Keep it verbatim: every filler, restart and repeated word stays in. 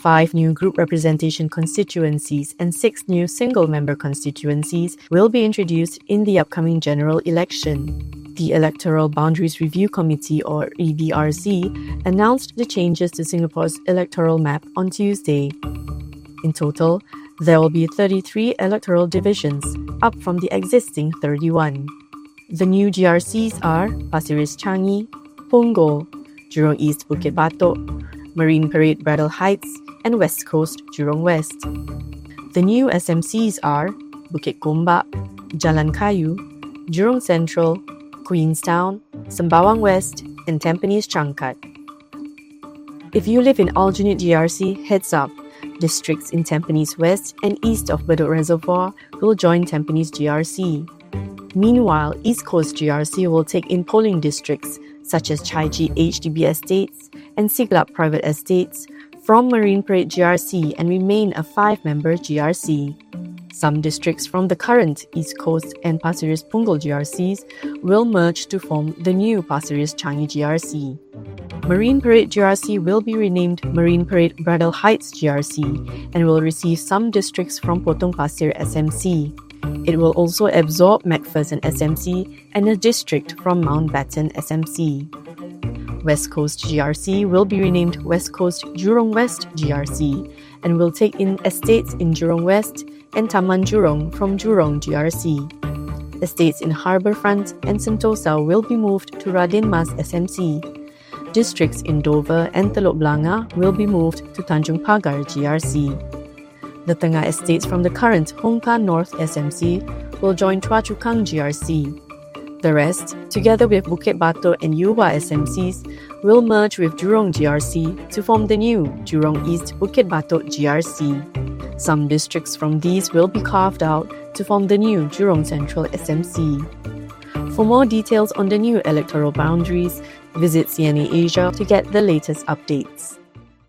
Five new group representation constituencies and six new single-member constituencies will be introduced in the upcoming general election. The Electoral Boundaries Review Committee, or E B R C, announced the changes to Singapore's electoral map on Tuesday. In total, there will be thirty-three electoral divisions, up from the existing thirty-one. The new G R Cs are Pasir Ris Changi, Punggol, Jurong East Bukit Batok, Marine Parade Braddell Heights, and West Coast Jurong West. The new S M Cs are Bukit Gombak, Jalan Kayu, Jurong Central, Queenstown, Sembawang West, and Tampines Changkat. If you live in alternate G R C, heads up. Districts in Tampines West and east of Bedok Reservoir will join Tampines G R C. Meanwhile, East Coast G R C will take in polling districts such as Chai Chee H D B Estates and Siglap Private Estates from Marine Parade G R C and remain a five-member G R C. Some districts from the current East Coast and Pasir Ris Punggol G R Cs will merge to form the new Pasir Ris Changi G R C. Marine Parade G R C will be renamed Marine Parade Braddell Heights G R C and will receive some districts from Potong Pasir S M C. It will also absorb MacPherson S M C and a district from Mountbatten S M C. West Coast G R C will be renamed West Coast Jurong West G R C and will take in estates in Jurong West and Taman Jurong from Jurong G R C. Estates in Harbourfront and Sentosa will be moved to Radin Mas S M C. Districts in Dover and Telok Blangah will be moved to Tanjung Pagar G R C. The Tengah estates from the current Hongkah North S M C will join Choa Chu Kang G R C. The rest, together with Bukit Batok and Yuhua S M Cs, will merge with Jurong G R C to form the new Jurong East Bukit Batok G R C. Some districts from these will be carved out to form the new Jurong Central S M C. For more details on the new electoral boundaries, visit C N A Asia to get the latest updates.